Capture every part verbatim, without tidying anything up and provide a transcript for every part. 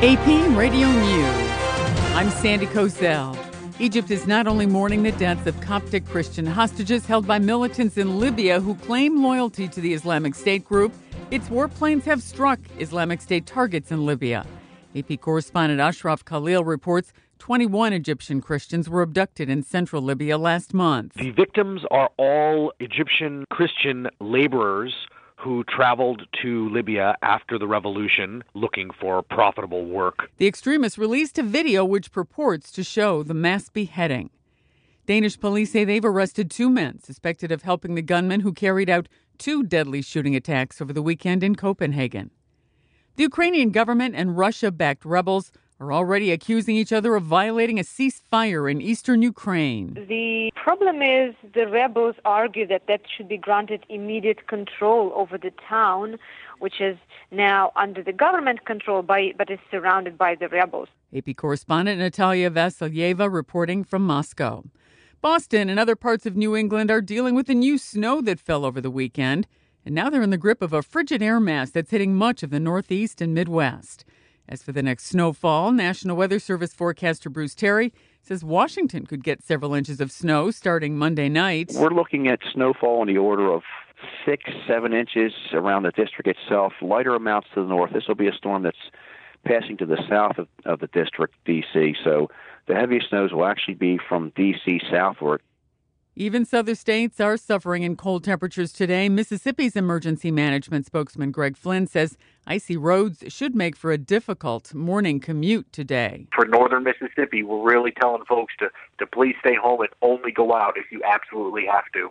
A P Radio News. I'm Sandy Kozel. Egypt is not only mourning the deaths of Coptic Christian hostages held by militants in Libya who claim loyalty to the Islamic State group, its warplanes have struck Islamic State targets in Libya. A P correspondent Ashraf Khalil reports twenty-one Egyptian Christians were abducted in central Libya last month. The victims are all Egyptian Christian laborers who traveled to Libya after the revolution looking for profitable work. The extremists released a video which purports to show the mass beheading. Danish police say they've arrested two men suspected of helping the gunmen who carried out two deadly shooting attacks over the weekend in Copenhagen. The Ukrainian government and Russia-backed rebels are already accusing each other of violating a ceasefire in eastern Ukraine. The problem is the rebels argue that that should be granted immediate control over the town, which is now under the government control, by, but is surrounded by the rebels. A P correspondent Natalia Vasilyeva reporting from Moscow. Boston and other parts of New England are dealing with the new snow that fell over the weekend, and now they're in the grip of a frigid air mass that's hitting much of the Northeast and Midwest. As for the next snowfall, National Weather Service forecaster Bruce Terry says Washington could get several inches of snow starting Monday night. We're looking at snowfall in the order of six, seven inches around the district itself, lighter amounts to the north. This will be a storm that's passing to the south of, of the district, D C, so the heaviest snows will actually be from D C southward. Even southern states are suffering in cold temperatures today. Mississippi's emergency management spokesman Greg Flynn says icy roads should make for a difficult morning commute today. For northern Mississippi, we're really telling folks to, to please stay home and only go out if you absolutely have to.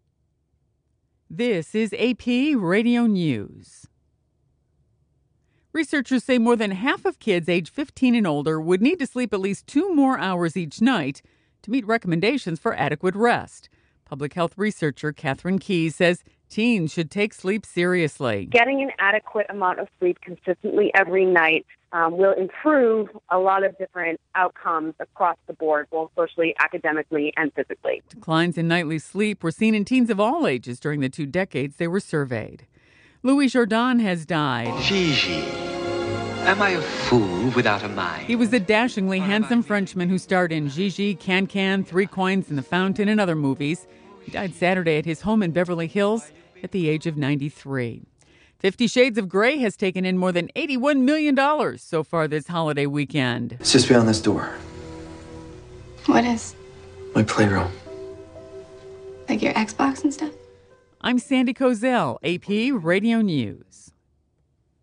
This is A P Radio News. Researchers say more than half of kids age fifteen and older would need to sleep at least two more hours each night to meet recommendations for adequate rest. Public health researcher Catherine Keyes says teens should take sleep seriously. Getting an adequate amount of sleep consistently every night um, will improve a lot of different outcomes across the board, both socially, academically, and physically. Declines in nightly sleep were seen in teens of all ages during the two decades they were surveyed. Louis Jourdan has died. Gigi. Am I a fool without a mind? He was the dashingly handsome Frenchman who starred in Gigi, Can-Can, Three Coins in the Fountain, and other movies. He died Saturday at his home in Beverly Hills at the age of ninety-three. Fifty Shades of Grey has taken in more than eighty-one million dollars so far this holiday weekend. It's just beyond this door. What is? My playroom. Like your Xbox and stuff? I'm Sandy Kozel, A P Radio News.